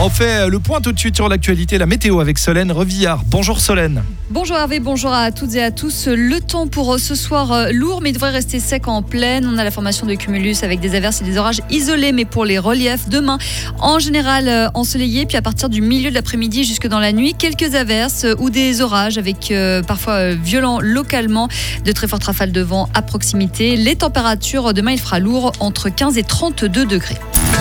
On fait le point tout de suite sur l'actualité, la météo avec Solène Revillard. Bonjour Solène. Bonjour Hervé, bonjour à toutes et à tous. Le temps pour ce soir lourd, mais il devrait rester sec en plaine. On a la formation de cumulus avec des averses et des orages isolés, mais pour les reliefs, demain, en général ensoleillé. Puis à partir du milieu de l'après-midi jusque dans la nuit, quelques averses ou des orages avec parfois violents localement, de très fortes rafales de vent à proximité. Les températures, demain, il fera lourd entre 15 et 32 degrés.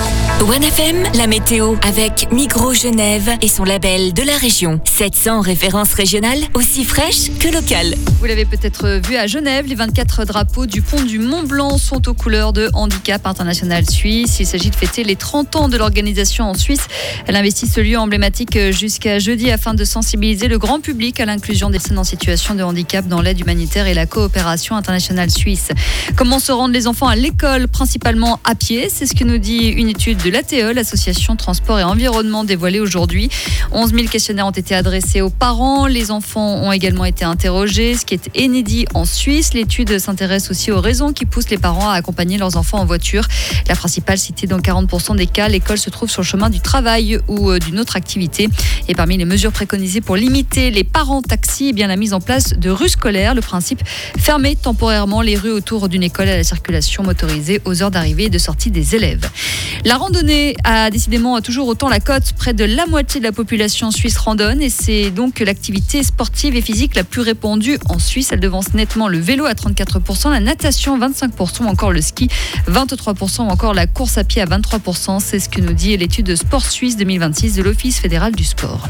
1FM, la météo avec Migros Genève et son label de la région. 700 références régionales, aussi fraîches que locales. Vous l'avez peut-être vu à Genève, les 24 drapeaux du pont du Mont Blanc sont aux couleurs de Handicap International Suisse. Il s'agit de fêter les 30 ans de l'organisation en Suisse. Elle investit ce lieu emblématique jusqu'à jeudi afin de sensibiliser le grand public à l'inclusion des personnes en situation de handicap dans l'aide humanitaire et la coopération internationale suisse. Comment se rendent les enfants à l'école, principalement à pied? C'est ce que nous dit une étude de l'ATE, l'association Transport et Environnement, dévoilée aujourd'hui. 11 000 questionnaires ont été adressés aux parents. Les enfants ont également été interrogés, ce qui est inédit en Suisse. L'étude s'intéresse aussi aux raisons qui poussent les parents à accompagner leurs enfants en voiture. La principale citée dans 40% des cas, l'école se trouve sur le chemin du travail ou d'une autre activité. Et parmi les mesures préconisées pour limiter les parents taxis, eh bien la mise en place de rues scolaires. Le principe, fermer temporairement les rues autour d'une école à la circulation motorisée aux heures d'arrivée et de sortie des élèves. La randonnée a décidément toujours autant la cote. Près de la moitié de la population suisse randonne et c'est donc l'activité sportive et physique la plus répandue en Suisse. Elle devance nettement le vélo à 34%, la natation 25% ou encore le ski 23% ou encore la course à pied à 23%. C'est ce que nous dit l'étude Sport Suisse 2026 de l'Office fédéral du sport.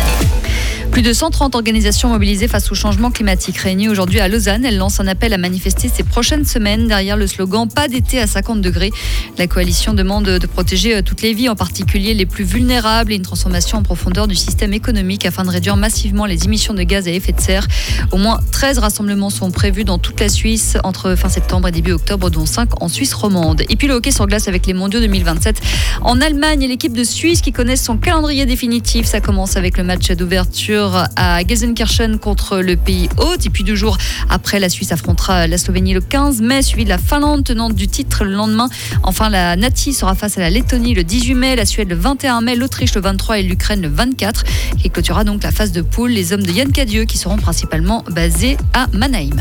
Plus de 130 organisations mobilisées face au changement climatique réunies aujourd'hui à Lausanne. Elles lancent un appel à manifester ces prochaines semaines derrière le slogan « Pas d'été à 50 degrés ». La coalition demande de protéger toutes les vies, en particulier les plus vulnérables, et une transformation en profondeur du système économique afin de réduire massivement les émissions de gaz à effet de serre. Au moins 13 rassemblements sont prévus dans toute la Suisse entre fin septembre et début octobre, dont 5 en Suisse romande. Et puis le hockey sur glace avec les mondiaux 2027 en Allemagne et l'équipe de Suisse qui connaît son calendrier définitif. Ça commence avec le match d'ouverture à Gelsenkirchen contre le pays hôte. Et puis 2 jours après, la Suisse affrontera la Slovénie le 15 mai, suivi de la Finlande tenante du titre le lendemain. Enfin, la Nati sera face à la Lettonie le 18 mai, la Suède le 21 mai, l'Autriche le 23 et l'Ukraine le 24, qui clôturera donc la phase de poule. Les hommes de Yann Cadieux qui seront principalement basés à Mannheim.